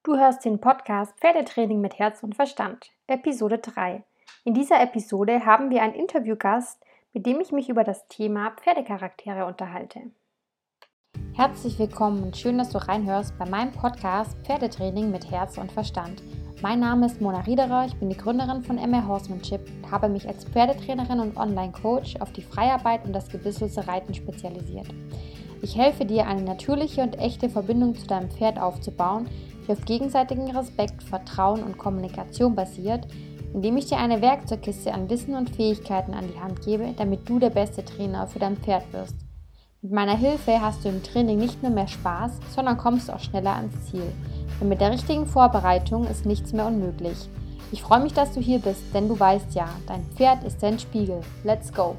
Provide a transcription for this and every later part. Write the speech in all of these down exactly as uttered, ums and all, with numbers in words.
Du hörst den Podcast Pferdetraining mit Herz und Verstand, Episode drei. In dieser Episode haben wir einen Interviewgast, mit dem ich mich über das Thema Pferdecharaktere unterhalte. Herzlich willkommen und schön, dass du reinhörst bei meinem Podcast Pferdetraining mit Herz und Verstand. Mein Name ist Mona Riederer, ich bin die Gründerin von M R Horsemanship und habe mich als Pferdetrainerin und Online-Coach auf die Freiarbeit und das gebisslose Reiten spezialisiert. Ich helfe dir, eine natürliche und echte Verbindung zu deinem Pferd aufzubauen, die auf gegenseitigem Respekt, Vertrauen und Kommunikation basiert, indem ich dir eine Werkzeugkiste an Wissen und Fähigkeiten an die Hand gebe, damit du der beste Trainer für dein Pferd wirst. Mit meiner Hilfe hast du im Training nicht nur mehr Spaß, sondern kommst auch schneller ans Ziel. Denn mit der richtigen Vorbereitung ist nichts mehr unmöglich. Ich freue mich, dass du hier bist, denn du weißt ja, dein Pferd ist dein Spiegel. Let's go!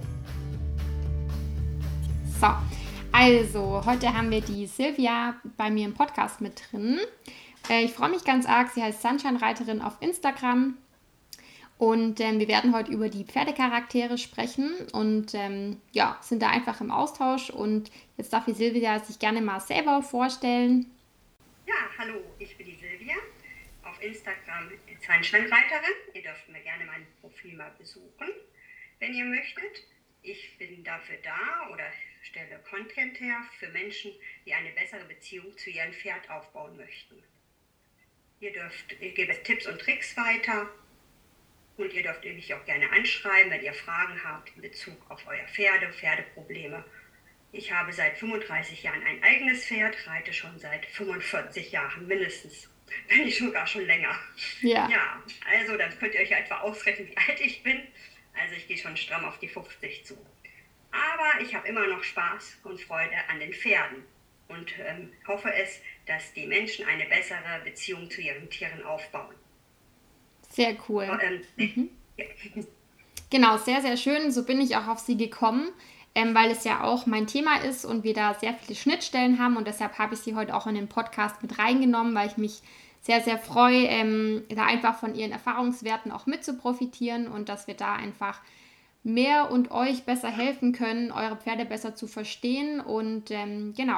So, also heute haben wir die Silvia bei mir im Podcast mit drin. Ich freue mich ganz arg, sie heißt Sunshine-Reiterin auf Instagram und ähm, wir werden heute über die Pferdecharaktere sprechen und ähm, ja, sind da einfach im Austausch und jetzt darf die Silvia sich gerne mal selber vorstellen. Ja, hallo, ich bin die Silvia, auf Instagram Sunshine-Reiterin. Ihr dürft mir gerne mein Profil mal besuchen, wenn ihr möchtet. Ich bin dafür da oder stelle Content her für Menschen, die eine bessere Beziehung zu ihrem Pferd aufbauen möchten. Ihr dürft, ich gebe Tipps und Tricks weiter und ihr dürft mich auch gerne anschreiben, wenn ihr Fragen habt in Bezug auf euer Pferde, Pferdeprobleme. Ich habe seit fünfunddreißig Jahren ein eigenes Pferd, reite schon seit fünfundvierzig Jahren mindestens, wenn nicht sogar schon länger. Ja. Ja, also dann könnt ihr euch etwa ausrechnen, wie alt ich bin. Also ich gehe schon stramm auf die fünfzig zu. Aber ich habe immer noch Spaß und Freude an den Pferden und ähm, hoffe es, dass die Menschen eine bessere Beziehung zu ihren Tieren aufbauen. Sehr cool. Ähm, mhm. ja. Genau, sehr, sehr schön. So bin ich auch auf sie gekommen, ähm, weil es ja auch mein Thema ist und wir da sehr viele Schnittstellen haben und deshalb habe ich sie heute auch in den Podcast mit reingenommen, weil ich mich sehr, sehr freue, ähm, da einfach von ihren Erfahrungswerten auch mit zu profitieren und dass wir da einfach mehr und euch besser helfen können, eure Pferde besser zu verstehen und ähm, genau.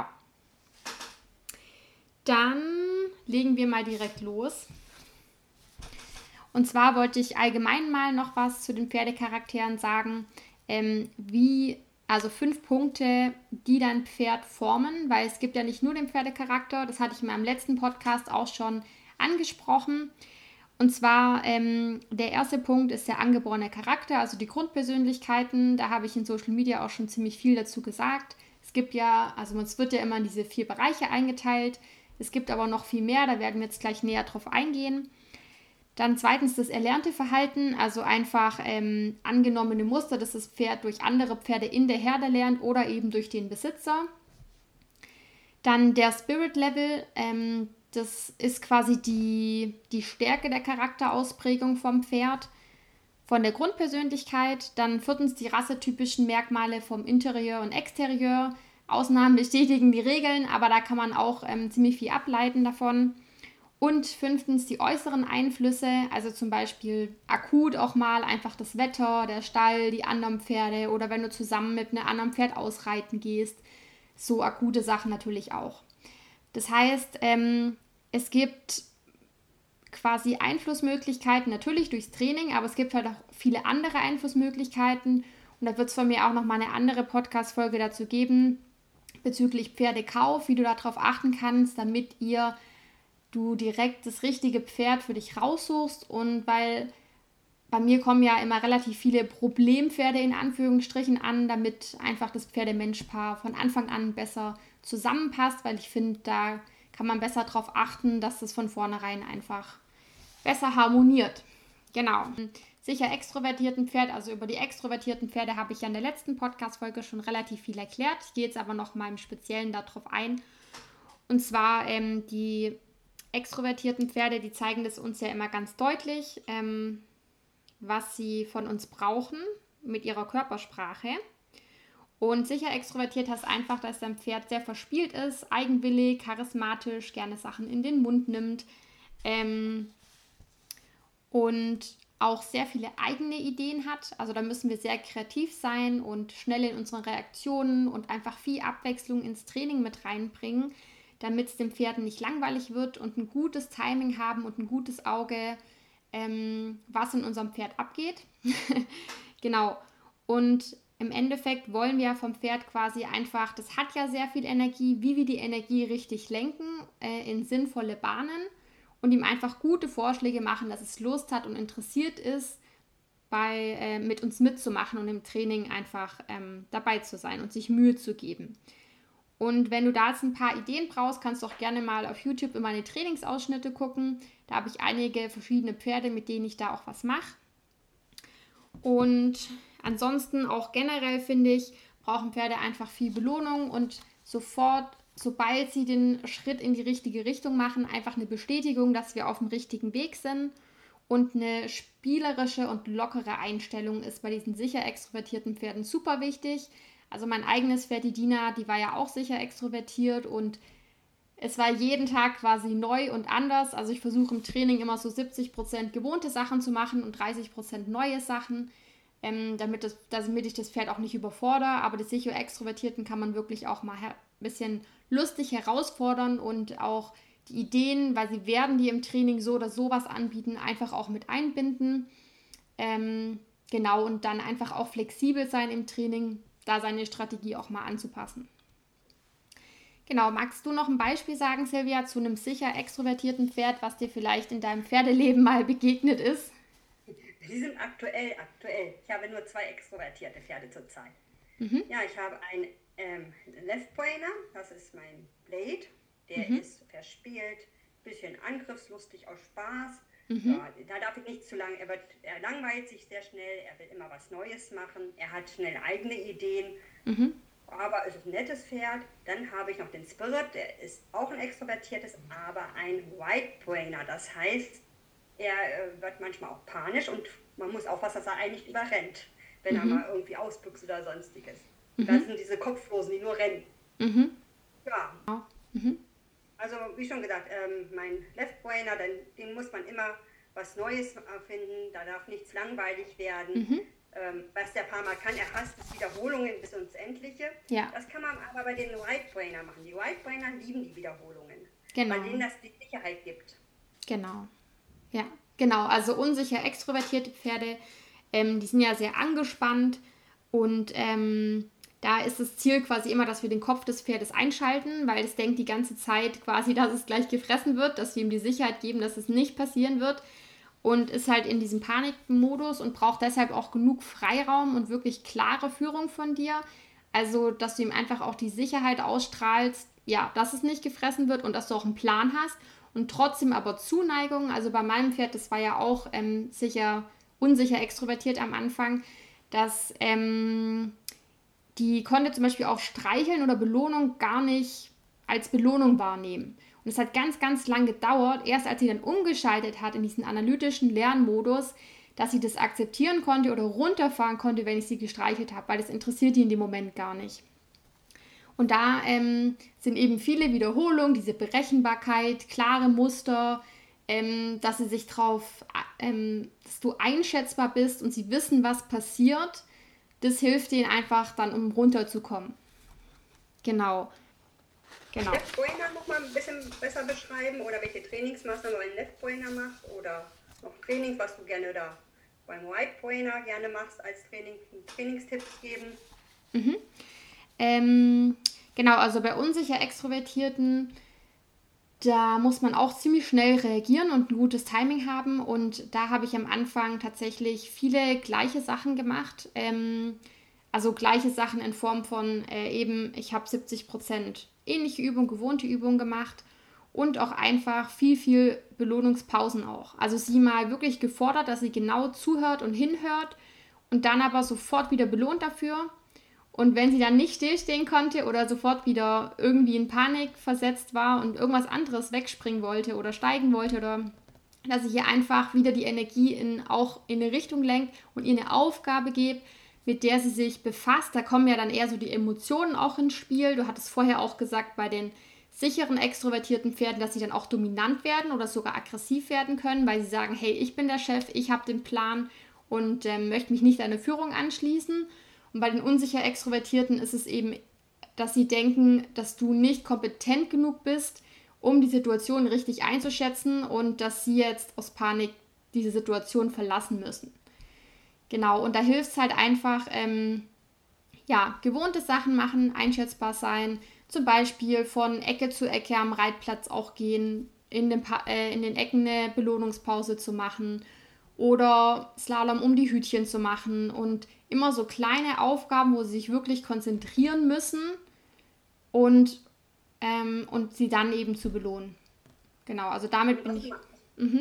Dann legen wir mal direkt los. Und zwar wollte ich allgemein mal noch was zu den Pferdecharakteren sagen, ähm, wie, also fünf Punkte, die dein Pferd formen, weil es gibt ja nicht nur den Pferdecharakter, das hatte ich in meinem letzten Podcast auch schon angesprochen. Und zwar ähm, der erste Punkt ist der angeborene Charakter, also die Grundpersönlichkeiten. Da habe ich in Social Media auch schon ziemlich viel dazu gesagt. Es gibt ja, also es wird ja immer in diese vier Bereiche eingeteilt. Es gibt aber noch viel mehr, da werden wir jetzt gleich näher drauf eingehen. Dann zweitens das erlernte Verhalten, also einfach ähm, angenommene Muster, dass das Pferd durch andere Pferde in der Herde lernt oder eben durch den Besitzer. Dann der Spirit Level, ähm, das ist quasi die, die Stärke der Charakterausprägung vom Pferd, von der Grundpersönlichkeit. Dann viertens die rassetypischen Merkmale vom Interieur und Exterieur. Ausnahmen bestätigen die Regeln, aber da kann man auch ähm, ziemlich viel ableiten davon. Und fünftens die äußeren Einflüsse, also zum Beispiel akut auch mal einfach das Wetter, der Stall, die anderen Pferde oder wenn du zusammen mit einem anderen Pferd ausreiten gehst. So akute Sachen natürlich auch. Das heißt, ähm, es gibt quasi Einflussmöglichkeiten, natürlich durchs Training, aber es gibt halt auch viele andere Einflussmöglichkeiten. Und da wird es von mir auch nochmal eine andere Podcast-Folge dazu geben, bezüglich Pferdekauf, wie du darauf achten kannst, damit ihr du direkt das richtige Pferd für dich raussuchst. Und weil bei mir kommen ja immer relativ viele Problempferde in Anführungsstrichen an, damit einfach das Pferde-Mensch-Paar von Anfang an besser zusammenpasst, weil ich finde, da kann man besser darauf achten, dass das von vornherein einfach besser harmoniert. Genau. Sicher extrovertierten Pferd, also über die extrovertierten Pferde habe ich ja in der letzten Podcast-Folge schon relativ viel erklärt. Ich gehe jetzt aber noch mal im Speziellen darauf ein. Und zwar ähm, die extrovertierten Pferde, die zeigen das uns ja immer ganz deutlich, ähm, was sie von uns brauchen mit ihrer Körpersprache. Und sicher extrovertiert heißt einfach, dass dein Pferd sehr verspielt ist, eigenwillig, charismatisch, gerne Sachen in den Mund nimmt ähm, und auch sehr viele eigene Ideen hat. Also da müssen wir sehr kreativ sein und schnell in unseren Reaktionen und einfach viel Abwechslung ins Training mit reinbringen, damit es dem Pferd nicht langweilig wird und ein gutes Timing haben und ein gutes Auge, ähm, was in unserem Pferd abgeht. Genau. Und im Endeffekt wollen wir vom Pferd quasi einfach, das hat ja sehr viel Energie, wie wir die Energie richtig lenken, äh, in sinnvolle Bahnen und ihm einfach gute Vorschläge machen, dass es Lust hat und interessiert ist, bei, äh, mit uns mitzumachen und im Training einfach ähm, dabei zu sein und sich Mühe zu geben. Und wenn du da jetzt ein paar Ideen brauchst, kannst du auch gerne mal auf YouTube in meine Trainingsausschnitte gucken. Da habe ich einige verschiedene Pferde, mit denen ich da auch was mache. Und ansonsten auch generell finde ich, brauchen Pferde einfach viel Belohnung und sofort, sobald sie den Schritt in die richtige Richtung machen, einfach eine Bestätigung, dass wir auf dem richtigen Weg sind. Und eine spielerische und lockere Einstellung ist bei diesen sicher extrovertierten Pferden super wichtig. Also mein eigenes Pferd, die Dina, die war ja auch sicher extrovertiert und es war jeden Tag quasi neu und anders. Also ich versuche im Training immer so siebzig Prozent gewohnte Sachen zu machen und dreißig Prozent neue Sachen, ähm, damit, das, damit ich das Pferd auch nicht überfordere. Aber die sicher Extrovertierten kann man wirklich auch mal ein bisschen lustig herausfordern und auch die Ideen, weil sie werden die im Training so oder sowas anbieten, einfach auch mit einbinden. Ähm, genau, und dann einfach auch flexibel sein im Training, da seine Strategie auch mal anzupassen. Genau, magst du noch ein Beispiel sagen, Silvia, zu einem sicher extrovertierten Pferd, was dir vielleicht in deinem Pferdeleben mal begegnet ist? Die sind aktuell, aktuell. Ich habe nur zwei extrovertierte Pferde zurzeit. Mhm. Ja, ich habe einen ähm, Left Brainer, das ist mein Blade. Der mhm. ist verspielt, bisschen angriffslustig aus Spaß. Mhm. Ja, da darf ich nicht zu lange, er, wird, er langweilt sich sehr schnell, er will immer was Neues machen, er hat schnell eigene Ideen, mhm. aber es ist ein nettes Pferd. Dann habe ich noch den Spirit, der ist auch ein extrovertiertes, aber ein White Brainer. Das heißt, er äh, wird manchmal auch panisch und man muss aufpassen, dass er eigentlich überrennt, wenn mhm. er mal irgendwie ausbüchst oder sonstiges. Mhm. Das sind diese Kopflosen, die nur rennen. Mhm. Ja. Mhm. Also wie schon gesagt, ähm, mein Left Brainer, den, den muss man immer was Neues finden, da darf nichts langweilig werden. Mhm. Ähm, was der Farmer kann, er hasst es Wiederholungen bis ins Endliche. Ja. Das kann man aber bei den White Brainer machen. Die White Brainer lieben die Wiederholungen, genau. Weil denen das die Sicherheit gibt. Genau, ja, genau. Also unsicher extrovertierte Pferde, ähm, die sind ja sehr angespannt und ähm, da ist das Ziel quasi immer, dass wir den Kopf des Pferdes einschalten, weil es denkt die ganze Zeit quasi, dass es gleich gefressen wird, dass wir ihm die Sicherheit geben, dass es nicht passieren wird und ist halt in diesem Panikmodus und braucht deshalb auch genug Freiraum und wirklich klare Führung von dir. Also, dass du ihm einfach auch die Sicherheit ausstrahlst, ja, dass es nicht gefressen wird und dass du auch einen Plan hast und trotzdem aber Zuneigung. Also bei meinem Pferd, das war ja auch ähm, sicher unsicher extrovertiert am Anfang, dass ähm, die konnte zum Beispiel auch Streicheln oder Belohnung gar nicht als Belohnung wahrnehmen. Und es hat ganz, ganz lang gedauert, erst als sie dann umgeschaltet hat in diesen analytischen Lernmodus, dass sie das akzeptieren konnte oder runterfahren konnte, wenn ich sie gestreichelt habe, weil das interessiert die in dem Moment gar nicht. Und da ähm, sind eben viele Wiederholungen, diese Berechenbarkeit, klare Muster, ähm, dass sie sich drauf, ähm, dass du einschätzbar bist und sie wissen, was passiert. Das hilft ihnen einfach dann, um runterzukommen. Genau. Genau. Left Brainer noch mal ein bisschen besser beschreiben oder welche Trainingsmaßnahmen du beim Left Brainer machst oder noch Trainings, was du gerne da beim White Brainer gerne machst, als Training, Trainingstipps geben. Mhm. Ähm, genau, also bei unsicher Extrovertierten, da muss man auch ziemlich schnell reagieren und ein gutes Timing haben. Und da habe ich am Anfang tatsächlich viele gleiche Sachen gemacht. Ähm, also gleiche Sachen in Form von äh, eben, ich habe siebzig Prozent ähnliche Übung, gewohnte Übung gemacht. Und auch einfach viel, viel Belohnungspausen auch. Also sie mal wirklich gefordert, dass sie genau zuhört und hinhört und dann aber sofort wieder belohnt dafür. Und wenn sie dann nicht stillstehen konnte oder sofort wieder irgendwie in Panik versetzt war und irgendwas anderes wegspringen wollte oder steigen wollte, oder dass ich ihr einfach wieder die Energie in, auch in eine Richtung lenkt und ihr eine Aufgabe gebe, mit der sie sich befasst. Da kommen ja dann eher so die Emotionen auch ins Spiel. Du hattest vorher auch gesagt, bei den sicheren, extrovertierten Pferden, dass sie dann auch dominant werden oder sogar aggressiv werden können, weil sie sagen, hey, ich bin der Chef, ich habe den Plan und ähm, möchte mich nicht deiner Führung anschließen. Und bei den unsicher Extrovertierten ist es eben dass sie denken, dass du nicht kompetent genug bist, um die Situation richtig einzuschätzen und dass sie jetzt aus Panik diese Situation verlassen müssen. Genau, und da hilft es halt einfach, ähm, ja, gewohnte Sachen machen, einschätzbar sein, zum Beispiel von Ecke zu Ecke am Reitplatz auch gehen, in den, pa- äh, in den Ecken eine Belohnungspause zu machen oder Slalom um die Hütchen zu machen und immer so kleine Aufgaben, wo sie sich wirklich konzentrieren müssen und, ähm, und sie dann eben zu belohnen. Genau, also damit Und bin was ich. ma- Mhm,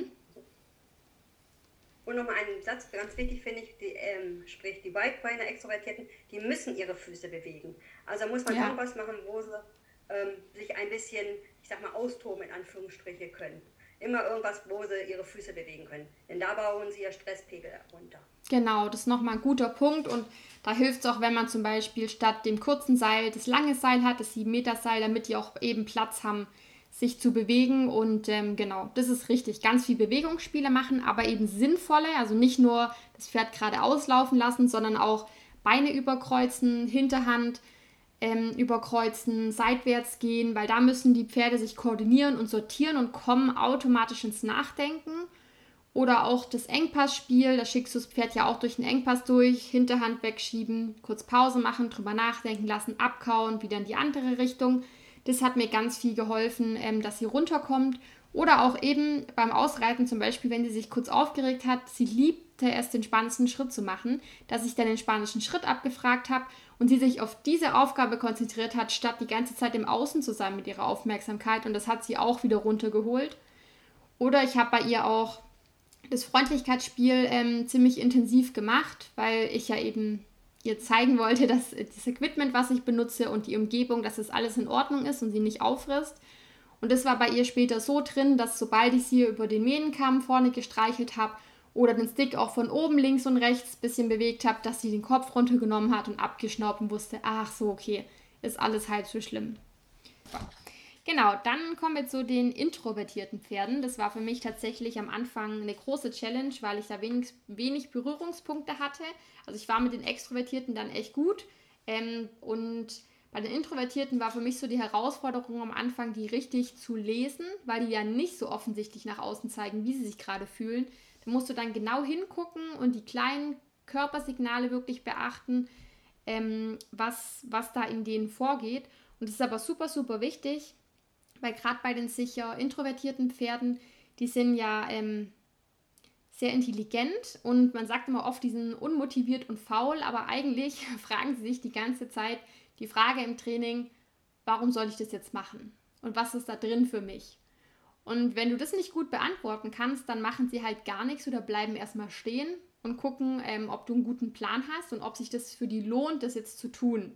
Und nochmal einen Satz, ganz wichtig finde ich, die, ähm, sprich die Bike-Trainer, Extrovertierten, die müssen ihre Füße bewegen. Also muss man ja. irgendwas machen, wo sie ähm, sich ein bisschen, ich sag mal, austoben in Anführungsstriche können. Immer irgendwas, wo sie ihre Füße bewegen können. Denn da bauen sie ihr Stresspegel runter. Genau, das ist nochmal ein guter Punkt und da hilft es auch, wenn man zum Beispiel statt dem kurzen Seil das lange Seil hat, das sieben Meter Seil, damit die auch eben Platz haben, sich zu bewegen und ähm, genau, das ist richtig. Ganz viel Bewegungsspiele machen, aber eben sinnvolle, also nicht nur das Pferd geradeaus laufen lassen, sondern auch Beine überkreuzen, Hinterhand ähm, überkreuzen, seitwärts gehen, weil da müssen die Pferde sich koordinieren und sortieren und kommen automatisch ins Nachdenken. Oder auch das Engpassspiel, da schickst du das Pferd ja auch durch den Engpass durch, Hinterhand wegschieben, kurz Pause machen, drüber nachdenken lassen, abkauen, wieder in die andere Richtung. Das hat mir ganz viel geholfen, ähm, dass sie runterkommt. Oder auch eben beim Ausreiten zum Beispiel, wenn sie sich kurz aufgeregt hat, sie liebte es, den spanischen Schritt zu machen, dass ich dann den spanischen Schritt abgefragt habe und sie sich auf diese Aufgabe konzentriert hat, statt die ganze Zeit im Außen zu sein mit ihrer Aufmerksamkeit. Und das hat sie auch wieder runtergeholt. Oder ich habe bei ihr auch das Freundlichkeitsspiel ähm, ziemlich intensiv gemacht, weil ich ja eben ihr zeigen wollte, dass das Equipment, was ich benutze und die Umgebung, dass das alles in Ordnung ist und sie nicht auffrisst. Und das war bei ihr später so drin, dass sobald ich sie über den Mähnenkamm vorne gestreichelt habe oder den Stick auch von oben links und rechts ein bisschen bewegt habe, dass sie den Kopf runtergenommen hat und abgeschnaubt und wusste, ach so, okay, ist alles halb so schlimm. Genau, dann kommen wir zu den introvertierten Pferden. Das war für mich tatsächlich am Anfang eine große Challenge, weil ich da wenig, wenig Berührungspunkte hatte. Also ich war mit den Extrovertierten dann echt gut. Ähm, und bei den Introvertierten war für mich so die Herausforderung am Anfang, die richtig zu lesen, weil die ja nicht so offensichtlich nach außen zeigen, wie sie sich gerade fühlen. Da musst du dann genau hingucken und die kleinen Körpersignale wirklich beachten, ähm, was, was da in denen vorgeht. Und das ist aber super, super wichtig, weil gerade bei den sicher introvertierten Pferden, die sind ja ähm, sehr intelligent und man sagt immer oft, die sind unmotiviert und faul, aber eigentlich fragen sie sich die ganze Zeit die Frage im Training, warum soll ich das jetzt machen? Und was ist da drin für mich? Und wenn du das nicht gut beantworten kannst, dann machen sie halt gar nichts oder bleiben erstmal stehen und gucken, ähm, ob du einen guten Plan hast und ob sich das für die lohnt, das jetzt zu tun.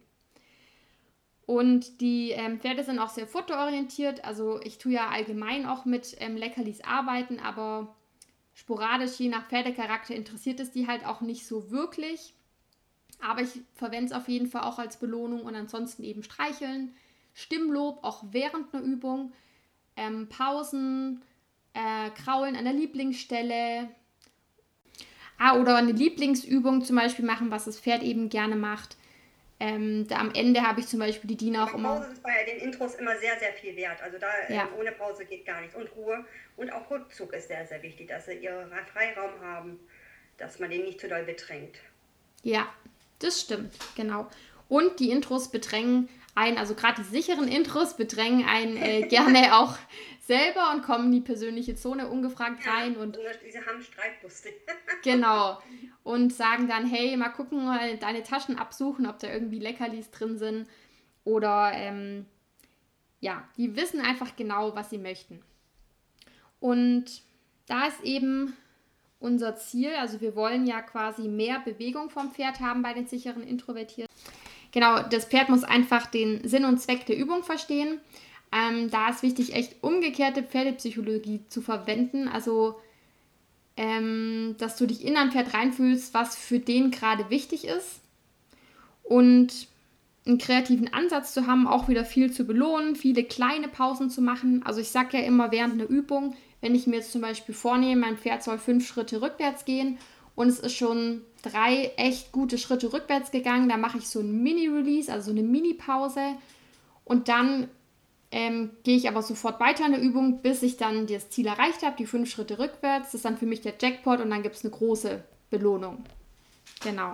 Und die ähm, Pferde sind auch sehr futterorientiert. Also ich tue ja allgemein auch mit ähm, Leckerlis arbeiten, aber sporadisch, je nach Pferdecharakter, interessiert es die halt auch nicht so wirklich. Aber ich verwende es auf jeden Fall auch als Belohnung und ansonsten eben streicheln, Stimmlob, auch während einer Übung, ähm, Pausen, äh, Kraulen an der Lieblingsstelle. Ah, oder eine Lieblingsübung zum Beispiel machen, was das Pferd eben gerne macht. Ähm, da am Ende habe ich zum Beispiel die Diener auch Aber immer. Pause ist bei den Intros immer sehr, sehr viel wert. Also da Ja. ähm, ohne Pause geht gar nichts. Und Ruhe und auch Rückzug ist sehr, sehr wichtig, dass sie ihren Freiraum haben, dass man den nicht zu doll bedrängt. Ja, das stimmt, genau. Und die Intros bedrängen einen, also gerade die sicheren Intros bedrängen einen äh, gerne auch selber und kommen in die persönliche Zone ungefragt rein und Ja, diese haben Streitlustig. genau. Und sagen dann, hey, mal gucken, mal deine Taschen absuchen, ob da irgendwie Leckerlis drin sind. Oder ähm, ja, die wissen einfach genau, was sie möchten. Und da ist eben unser Ziel, also wir wollen ja quasi mehr Bewegung vom Pferd haben bei den sicheren Introvertierten. Genau, das Pferd muss einfach den Sinn und Zweck der Übung verstehen. Ähm, da ist wichtig, echt umgekehrte Pferdepsychologie zu verwenden. Also Ähm, dass du dich in ein Pferd reinfühlst, was für den gerade wichtig ist und einen kreativen Ansatz zu haben, auch wieder viel zu belohnen, viele kleine Pausen zu machen. Also ich sage ja immer während einer Übung, wenn ich mir jetzt zum Beispiel vornehme, mein Pferd soll fünf Schritte rückwärts gehen und es ist schon drei echt gute Schritte rückwärts gegangen. Da mache ich so ein Mini-Release, also so eine Mini-Pause und dann ähm, gehe ich aber sofort weiter in der Übung, bis ich dann das Ziel erreicht habe, die fünf Schritte rückwärts. Das ist dann für mich der Jackpot und dann gibt es eine große Belohnung. Genau.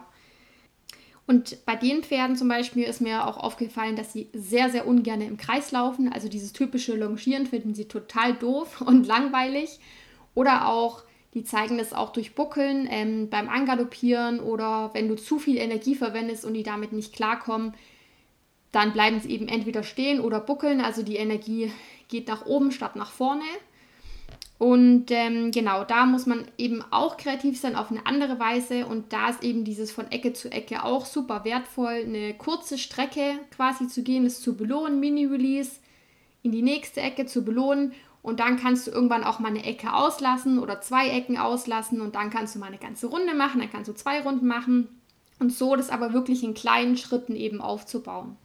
Und bei den Pferden zum Beispiel ist mir auch aufgefallen, dass sie sehr, sehr ungern im Kreis laufen. Also dieses typische Longieren finden sie total doof und langweilig. Oder auch, die zeigen das auch durch Buckeln ähm, beim Angaloppieren oder wenn du zu viel Energie verwendest und die damit nicht klarkommen, dann bleiben sie eben entweder stehen oder buckeln. Also die Energie geht nach oben statt nach vorne. Und ähm, genau, da muss man eben auch kreativ sein auf eine andere Weise. Und da ist eben dieses von Ecke zu Ecke auch super wertvoll, eine kurze Strecke quasi zu gehen, das zu belohnen, Mini-Release, in die nächste Ecke zu belohnen. Und dann kannst du irgendwann auch mal eine Ecke auslassen oder zwei Ecken auslassen. Und dann kannst du mal eine ganze Runde machen, dann kannst du zwei Runden machen. Und so das aber wirklich in kleinen Schritten eben aufzubauen.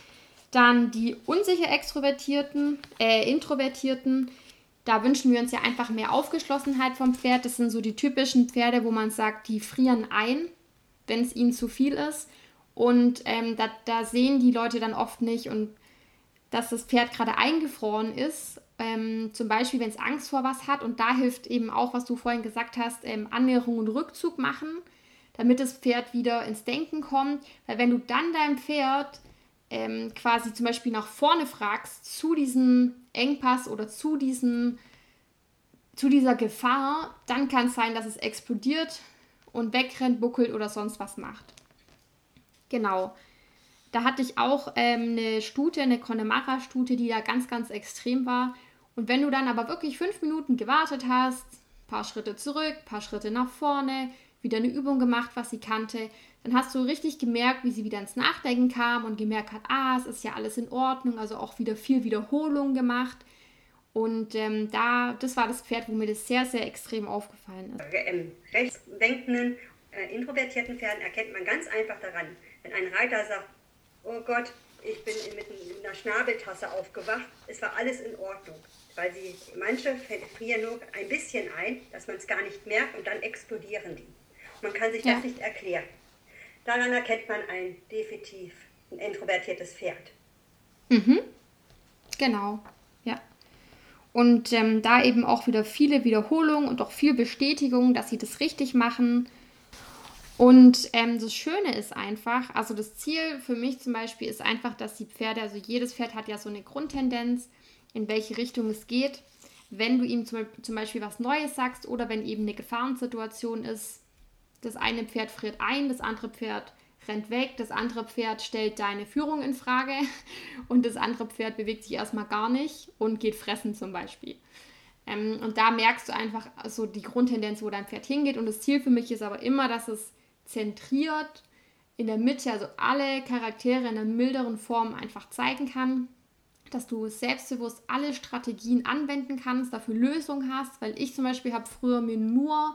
Dann die unsicher Extrovertierten, äh, Introvertierten, da wünschen wir uns ja einfach mehr Aufgeschlossenheit vom Pferd. Das sind so die typischen Pferde, wo man sagt, die frieren ein, wenn es ihnen zu viel ist. Und ähm, da, da sehen die Leute dann oft nicht, und dass das Pferd gerade eingefroren ist. Ähm, zum Beispiel, wenn es Angst vor was hat. Und da hilft eben auch, was du vorhin gesagt hast, ähm, Annäherung und Rückzug machen, damit das Pferd wieder ins Denken kommt. Weil wenn du dann deinem Pferd ähm, quasi zum Beispiel nach vorne fragst, zu diesem Engpass oder zu, diesem, zu dieser Gefahr, dann kann es sein, dass es explodiert und wegrennt, buckelt oder sonst was macht. Genau. Da hatte ich auch ähm, eine Stute, eine Connemara-Stute, die da ganz, ganz extrem war. Und wenn du dann aber wirklich fünf Minuten gewartet hast, ein paar Schritte zurück, ein paar Schritte nach vorne, wieder eine Übung gemacht, was sie kannte, dann hast du richtig gemerkt, wie sie wieder ins Nachdenken kam und gemerkt hat, ah, es ist ja alles in Ordnung, also auch wieder viel Wiederholung gemacht. Und ähm, da, das war das Pferd, wo mir das sehr, sehr extrem aufgefallen ist. Im rechtsdenkenden, äh, introvertierten Pferden erkennt man ganz einfach daran, wenn ein Reiter sagt, oh Gott, ich bin mit einer Schnabeltasse aufgewacht, es war alles in Ordnung. Weil sie, manche frieren nur ein bisschen ein, dass man es gar nicht merkt, und dann explodieren die. Man kann sich ja. das nicht erklären. Daran erkennt man ein definitiv ein introvertiertes Pferd. Mhm. Genau, ja. Und ähm, da eben auch wieder viele Wiederholungen und auch viel Bestätigung, dass sie das richtig machen. Und ähm, das Schöne ist einfach, also das Ziel für mich zum Beispiel ist einfach, dass die Pferde, also jedes Pferd hat ja so eine Grundtendenz, in welche Richtung es geht. Wenn du ihm zum, zum Beispiel was Neues sagst oder wenn eben eine Gefahrensituation ist, das eine Pferd friert ein, das andere Pferd rennt weg, das andere Pferd stellt deine Führung in Frage und das andere Pferd bewegt sich erstmal gar nicht und geht fressen zum Beispiel. Ähm, und da merkst du einfach so die Grundtendenz, wo dein Pferd hingeht, und das Ziel für mich ist aber immer, dass es zentriert in der Mitte, also alle Charaktere in einer milderen Form einfach zeigen kann, dass du selbstbewusst alle Strategien anwenden kannst, dafür Lösungen hast, weil ich zum Beispiel habe früher mir nur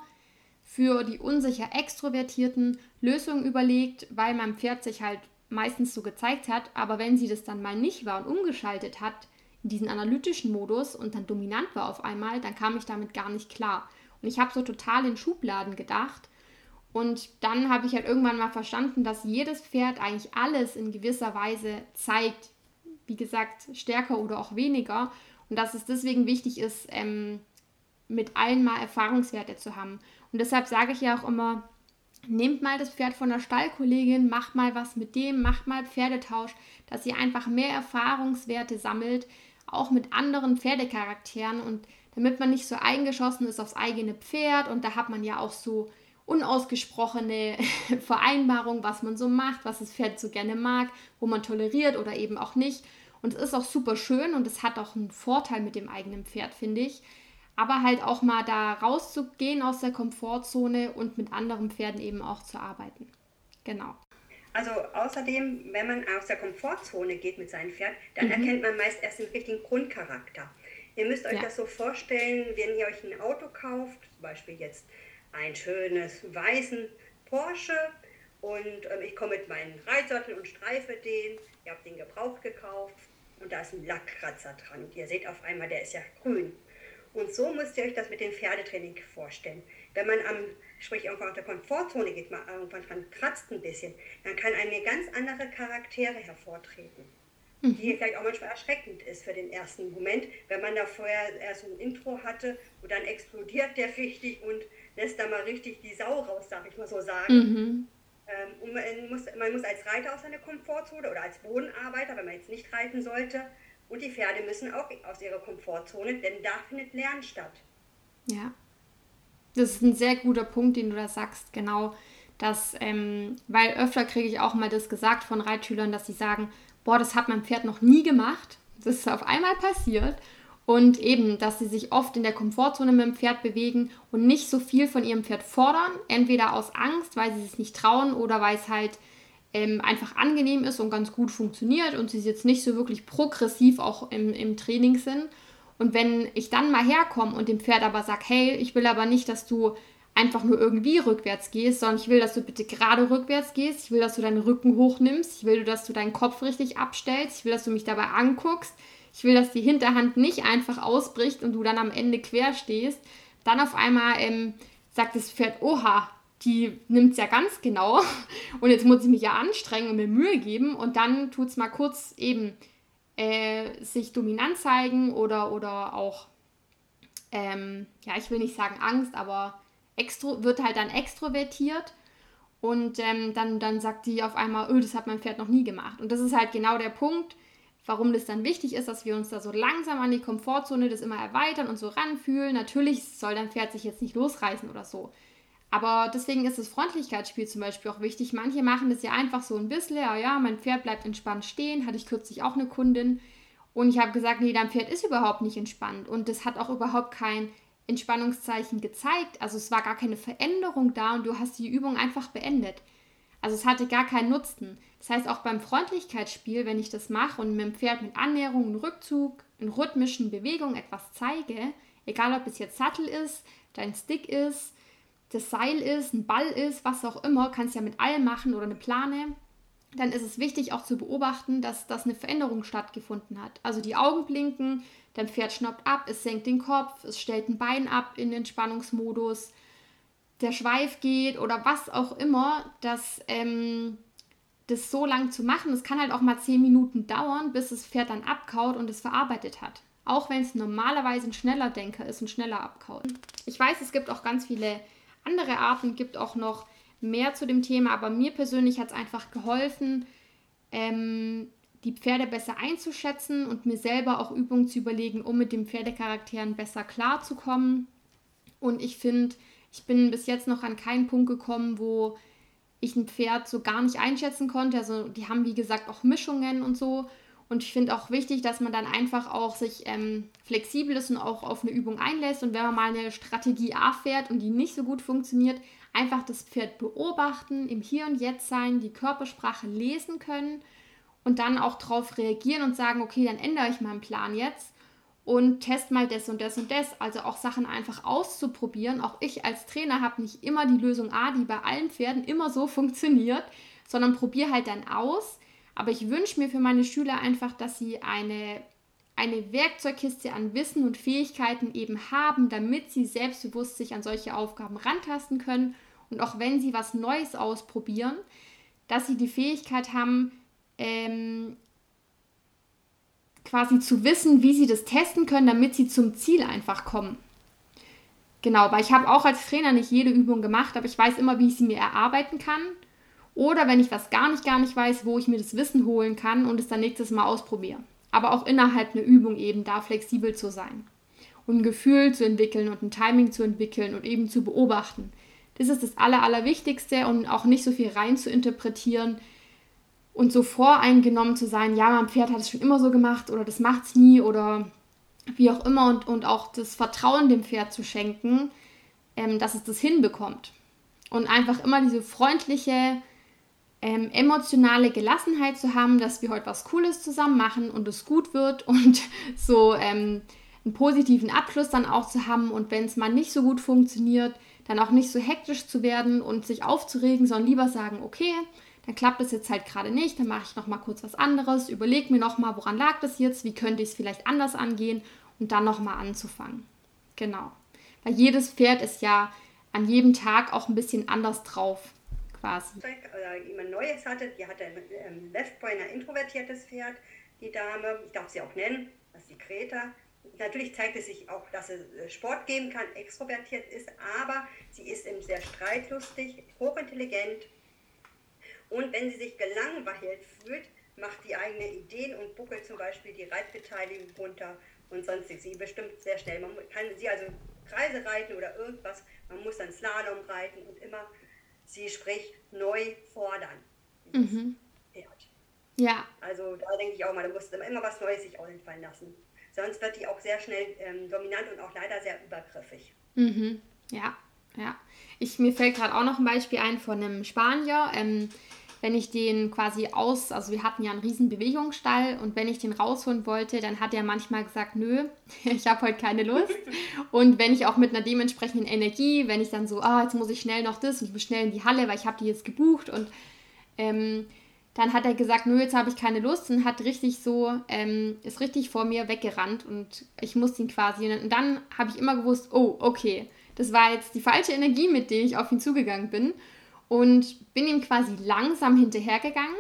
für die unsicher Extrovertierten Lösungen überlegt, weil mein Pferd sich halt meistens so gezeigt hat, aber wenn sie das dann mal nicht war und umgeschaltet hat in diesen analytischen Modus und dann dominant war auf einmal, dann kam ich damit gar nicht klar. Und ich habe so total in Schubladen gedacht, und dann habe ich halt irgendwann mal verstanden, dass jedes Pferd eigentlich alles in gewisser Weise zeigt, wie gesagt, stärker oder auch weniger, und dass es deswegen wichtig ist, ähm, mit allen mal Erfahrungswerte zu haben. Und deshalb sage ich ja auch immer, nehmt mal das Pferd von der Stallkollegin, macht mal was mit dem, macht mal Pferdetausch, dass ihr einfach mehr Erfahrungswerte sammelt, auch mit anderen Pferdecharakteren, und damit man nicht so eingeschossen ist aufs eigene Pferd, und da hat man ja auch so unausgesprochene Vereinbarungen, was man so macht, was das Pferd so gerne mag, wo man toleriert oder eben auch nicht. Und es ist auch super schön und es hat auch einen Vorteil mit dem eigenen Pferd, finde ich. Aber halt auch mal da rauszugehen aus der Komfortzone und mit anderen Pferden eben auch zu arbeiten. Genau. Also außerdem, wenn man aus der Komfortzone geht mit seinem Pferd, dann mhm. erkennt man meist erst den richtigen Grundcharakter. Ihr müsst euch ja. das so vorstellen, wenn ihr euch ein Auto kauft, zum Beispiel jetzt ein schönes weißen Porsche, und ähm, ich komme mit meinen Reitsattel und streife den, ihr habt den gebraucht gekauft und da ist ein Lackkratzer dran. Und ihr seht auf einmal, der ist ja grün. Und so müsst ihr euch das mit dem Pferdetraining vorstellen. Wenn man am, sprich irgendwann aus der Komfortzone geht, mal irgendwann dran kratzt ein bisschen, dann kann eine ganz andere Charaktere hervortreten, mhm. die vielleicht auch manchmal erschreckend ist für den ersten Moment, wenn man da vorher erst ein Intro hatte und dann explodiert der richtig und lässt da mal richtig die Sau raus, darf ich mal so sagen. Mhm. Ähm, und man muss, man muss als Reiter aus seiner Komfortzone oder als Bodenarbeiter, wenn man jetzt nicht reiten sollte, und die Pferde müssen auch aus ihrer Komfortzone, denn da findet Lernen statt. Ja, das ist ein sehr guter Punkt, den du da sagst, genau. Dass, ähm, weil öfter kriege ich auch mal das gesagt von Reitschülern, dass sie sagen, boah, das hat mein Pferd noch nie gemacht. Das ist auf einmal passiert. Und eben, dass sie sich oft in der Komfortzone mit dem Pferd bewegen und nicht so viel von ihrem Pferd fordern. Entweder aus Angst, weil sie es nicht trauen oder weil es halt ähm, einfach angenehm ist und ganz gut funktioniert und sie jetzt nicht so wirklich progressiv auch im, im Training sind. Und wenn ich dann mal herkomme und dem Pferd aber sage, hey, ich will aber nicht, dass du einfach nur irgendwie rückwärts gehst, sondern ich will, dass du bitte gerade rückwärts gehst, ich will, dass du deinen Rücken hochnimmst, ich will, dass du deinen Kopf richtig abstellst, ich will, dass du mich dabei anguckst, ich will, dass die Hinterhand nicht einfach ausbricht und du dann am Ende quer stehst. Dann auf einmal ähm, sagt das Pferd, oha, die nimmt es ja ganz genau und jetzt muss ich mich ja anstrengen und mir Mühe geben und dann tut es mal kurz eben äh, sich dominant zeigen oder, oder auch, ähm, ja, ich will nicht sagen Angst, aber extro, wird halt dann extrovertiert und ähm, dann, dann sagt die auf einmal, öh, das hat mein Pferd noch nie gemacht. Und das ist halt genau der Punkt, warum das dann wichtig ist, dass wir uns da so langsam an die Komfortzone das immer erweitern und so ranfühlen. Natürlich soll dein Pferd sich jetzt nicht losreißen oder so. Aber deswegen ist das Freundlichkeitsspiel zum Beispiel auch wichtig. Manche machen das ja einfach so ein bisschen, ja, ja, mein Pferd bleibt entspannt stehen. Hatte ich kürzlich auch eine Kundin. Und ich habe gesagt, nee, dein Pferd ist überhaupt nicht entspannt. Und das hat auch überhaupt kein Entspannungszeichen gezeigt. Also es war gar keine Veränderung da und du hast die Übung einfach beendet. Also es hatte gar keinen Nutzen. Das heißt, auch beim Freundlichkeitsspiel, wenn ich das mache und mit dem Pferd mit Annäherung und Rückzug in rhythmischen Bewegungen etwas zeige, egal ob es jetzt Sattel ist, dein Stick ist, das Seil ist, ein Ball ist, was auch immer, kannst ja mit allem machen oder eine Plane, dann ist es wichtig auch zu beobachten, dass, dass eine Veränderung stattgefunden hat. Also die Augen blinken, dein Pferd schnaubt ab, es senkt den Kopf, es stellt ein Bein ab in den Entspannungsmodus, der Schweif geht oder was auch immer, dass ähm, das so lang zu machen, das kann halt auch mal zehn Minuten dauern, bis das Pferd dann abkaut und es verarbeitet hat. Auch wenn es normalerweise ein schneller Denker ist und schneller abkaut. Ich weiß, es gibt auch ganz viele andere Arten, gibt auch noch mehr zu dem Thema, aber mir persönlich hat es einfach geholfen, ähm, die Pferde besser einzuschätzen und mir selber auch Übungen zu überlegen, um mit den Pferdecharakteren besser klarzukommen. Und ich finde, ich bin bis jetzt noch an keinen Punkt gekommen, wo ich ein Pferd so gar nicht einschätzen konnte. Also die haben, wie gesagt, auch Mischungen und so. Und ich finde auch wichtig, dass man dann einfach auch sich ähm, flexibel ist und auch auf eine Übung einlässt. Und wenn man mal eine Strategie A fährt und die nicht so gut funktioniert, einfach das Pferd beobachten, im Hier und Jetzt sein, die Körpersprache lesen können und dann auch darauf reagieren und sagen, okay, dann ändere ich meinen Plan jetzt und test mal das und das und das. Also auch Sachen einfach auszuprobieren. Auch ich als Trainer habe nicht immer die Lösung A, die bei allen Pferden immer so funktioniert, sondern probiere halt dann aus. Aber ich wünsche mir für meine Schüler einfach, dass sie eine, eine Werkzeugkiste an Wissen und Fähigkeiten eben haben, damit sie selbstbewusst sich an solche Aufgaben rantasten können. Und auch wenn sie was Neues ausprobieren, dass sie die Fähigkeit haben, ähm, quasi zu wissen, wie sie das testen können, damit sie zum Ziel einfach kommen. Genau, weil ich habe auch als Trainer nicht jede Übung gemacht, aber ich weiß immer, wie ich sie mir erarbeiten kann. Oder wenn ich was gar nicht, gar nicht weiß, wo ich mir das Wissen holen kann und es dann nächstes Mal ausprobiere. Aber auch innerhalb einer Übung eben da flexibel zu sein. Und ein Gefühl zu entwickeln und ein Timing zu entwickeln und eben zu beobachten. Das ist das Aller, Allerwichtigste und auch nicht so viel rein zu interpretieren und so voreingenommen zu sein, ja, mein Pferd hat es schon immer so gemacht oder das macht es nie oder wie auch immer und, und auch das Vertrauen dem Pferd zu schenken, ähm, dass es das hinbekommt. Und einfach immer diese freundliche, ähm, emotionale Gelassenheit zu haben, dass wir heute was Cooles zusammen machen und es gut wird und so ähm, einen positiven Abschluss dann auch zu haben und wenn es mal nicht so gut funktioniert, dann auch nicht so hektisch zu werden und sich aufzuregen, sondern lieber sagen, okay, dann klappt es jetzt halt gerade nicht, dann mache ich nochmal kurz was anderes, überlege mir nochmal, woran lag das jetzt, wie könnte ich es vielleicht anders angehen und dann nochmal anzufangen. genau. Weil jedes Pferd ist ja an jedem Tag auch ein bisschen anders drauf, quasi. Oder jemand Neues hatte, die hatte ein ähm, Left-Brainer introvertiertes Pferd, die Dame, ich darf sie auch nennen, das ist die Greta. Natürlich zeigt es sich auch, dass sie Sport geben kann, extrovertiert ist, aber sie ist eben sehr streitlustig, hochintelligent. Und wenn sie sich gelangweilt fühlt, macht die eigene Ideen und buckelt zum Beispiel die Reitbeteiligung runter und sonst sie bestimmt sehr schnell. Man kann sie also Kreise reiten oder irgendwas, man muss dann Slalom reiten und immer, sie spricht, neu fordern. Mhm. Pferd. Ja. Also da denke ich auch mal, da muss immer was Neues sich auch entfallen lassen. Sonst wird die auch sehr schnell ähm, dominant und auch leider sehr übergriffig. Mhm. Ja, ja. Ich, mir fällt gerade auch noch ein Beispiel ein von einem Spanier. Ähm, wenn ich den quasi aus, also wir hatten ja einen riesen Bewegungsstall und wenn ich den rausholen wollte, dann hat er manchmal gesagt, nö, ich habe heute keine Lust. Und wenn ich auch mit einer dementsprechenden Energie, wenn ich dann so, ah, jetzt muss ich schnell noch das und ich muss schnell in die Halle, weil ich habe die jetzt gebucht und ähm, dann hat er gesagt, nö, jetzt habe ich keine Lust und hat richtig so, ähm, ist richtig vor mir weggerannt und ich musste ihn quasi, und dann habe ich immer gewusst, oh, okay, das war jetzt die falsche Energie, mit der ich auf ihn zugegangen bin und bin ihm quasi langsam hinterhergegangen,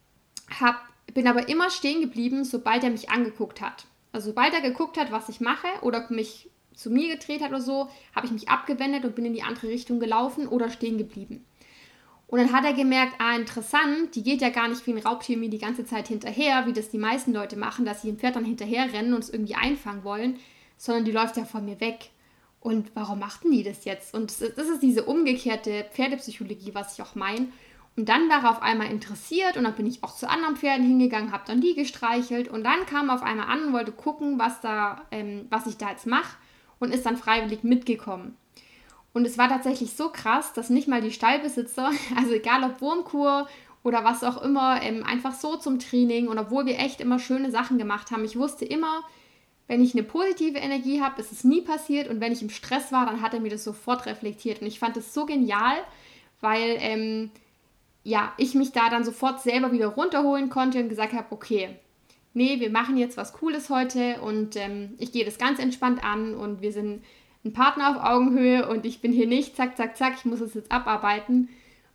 hab, bin aber immer stehen geblieben, sobald er mich angeguckt hat. Also sobald er geguckt hat, was ich mache oder mich zu mir gedreht hat oder so, habe ich mich abgewendet und bin in die andere Richtung gelaufen oder stehen geblieben. Und dann hat er gemerkt, ah, interessant, die geht ja gar nicht wie ein Raubtier mir die ganze Zeit hinterher, wie das die meisten Leute machen, dass sie dem Pferd dann hinterher rennen und es irgendwie einfangen wollen, sondern die läuft ja von mir weg. Und warum machten die das jetzt? Und das ist diese umgekehrte Pferdepsychologie, was ich auch meine. Und dann war er auf einmal interessiert und dann bin ich auch zu anderen Pferden hingegangen, habe dann die gestreichelt und dann kam er auf einmal an und wollte gucken, was, da, ähm, was ich da jetzt mache und ist dann freiwillig mitgekommen. Und es war tatsächlich so krass, dass nicht mal die Stallbesitzer, also egal ob Wurmkur oder was auch immer, ähm, einfach so zum Training und obwohl wir echt immer schöne Sachen gemacht haben, ich wusste immer, wenn ich eine positive Energie habe, ist es nie passiert und wenn ich im Stress war, dann hat er mir das sofort reflektiert und ich fand es so genial, weil ähm, ja, ich mich da dann sofort selber wieder runterholen konnte und gesagt habe, okay, nee, wir machen jetzt was Cooles heute und ähm, ich gehe das ganz entspannt an und wir sind ein Partner auf Augenhöhe und ich bin hier nicht, zack, zack, zack, ich muss es jetzt abarbeiten.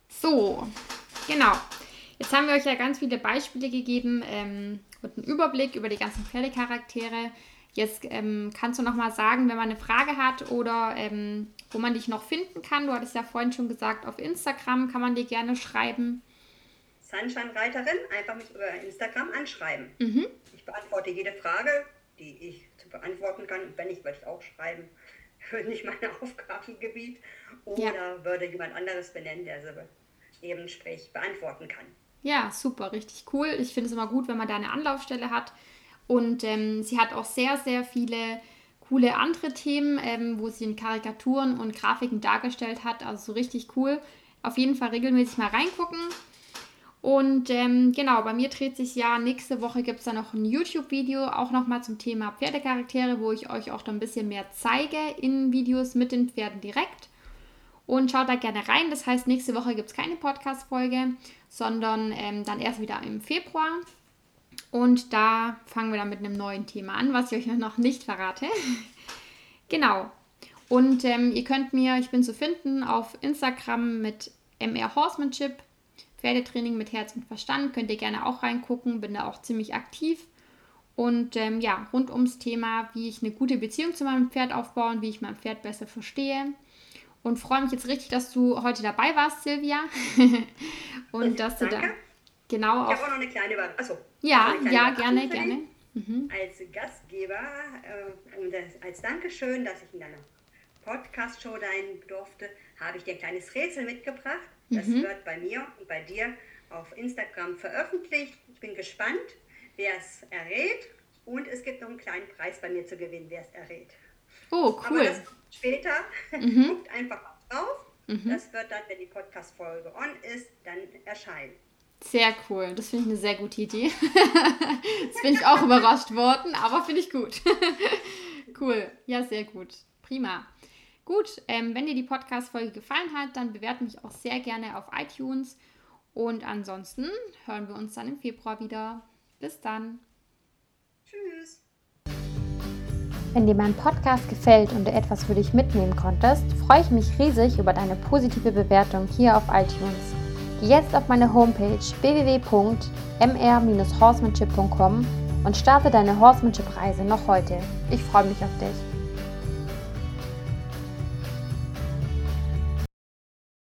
So, genau. Jetzt haben wir euch ja ganz viele Beispiele gegeben ähm, und einen Überblick über die ganzen Pferdecharaktere. Jetzt ähm, kannst du nochmal sagen, wenn man eine Frage hat oder ähm, wo man dich noch finden kann. Du hattest ja vorhin schon gesagt, auf Instagram kann man dir gerne schreiben. Sunshine-Reiterin, einfach mich über Instagram anschreiben. Mhm. Ich beantworte jede Frage, die ich zu beantworten kann. Und wenn nicht, würde ich auch schreiben. Nicht mein Aufgabengebiet oder ja. würde jemand anderes benennen, der sie eben sprich beantworten kann. Ja, super, richtig cool. Ich finde es immer gut, wenn man da eine Anlaufstelle hat. Und ähm, sie hat auch sehr, sehr viele coole andere Themen, ähm, wo sie in Karikaturen und Grafiken dargestellt hat. Also so richtig cool. Auf jeden Fall regelmäßig mal reingucken. Und ähm, genau, bei mir dreht sich ja, nächste Woche gibt es dann noch ein YouTube-Video, auch nochmal zum Thema Pferdecharaktere, wo ich euch auch dann ein bisschen mehr zeige in Videos mit den Pferden direkt. Und schaut da gerne rein. Das heißt, nächste Woche gibt es keine Podcast-Folge, sondern ähm, dann erst wieder im Februar. Und da fangen wir dann mit einem neuen Thema an, was ich euch noch nicht verrate. Genau. Und ähm, ihr könnt mir, ich bin zu finden auf Instagram mit M R Horsemanship. Pferdetraining mit Herz und Verstand, könnt ihr gerne auch reingucken, bin da auch ziemlich aktiv. Und ähm, ja, rund ums Thema, wie ich eine gute Beziehung zu meinem Pferd aufbaue und wie ich mein Pferd besser verstehe. Und freue mich jetzt richtig, dass du heute dabei warst, Silvia. Und dass Danke. du da genau auch... Ich auf... habe auch noch eine kleine... Achso. Ja, ja, gerne, gerne. Mhm. Als Gastgeber äh, und als Dankeschön, dass ich in deiner Podcast-Show sein durfte, habe ich dir ein kleines Rätsel mitgebracht. Das mhm. wird bei mir und bei dir auf Instagram veröffentlicht. Ich bin gespannt, wer es errät. Und es gibt noch einen kleinen Preis bei mir zu gewinnen, wer es errät. Oh, cool. Aber das kommt später. Mhm. Guckt einfach drauf. Mhm. Das wird dann, wenn die Podcast-Folge on ist, dann erscheinen. Sehr cool. Das finde ich eine sehr gute Idee. Jetzt bin ich auch überrascht worden, aber finde ich gut. Cool. Ja, sehr gut. Prima. Gut, ähm, wenn dir die Podcast-Folge gefallen hat, dann bewerte mich auch sehr gerne auf iTunes. Und ansonsten hören wir uns dann im Februar wieder. Bis dann. Tschüss. Wenn dir mein Podcast gefällt und du etwas für dich mitnehmen konntest, freue ich mich riesig über deine positive Bewertung hier auf iTunes. Geh jetzt auf meine Homepage w w w punkt m r Bindestrich horsemanship punkt com und starte deine Horsemanship-Reise noch heute. Ich freue mich auf dich.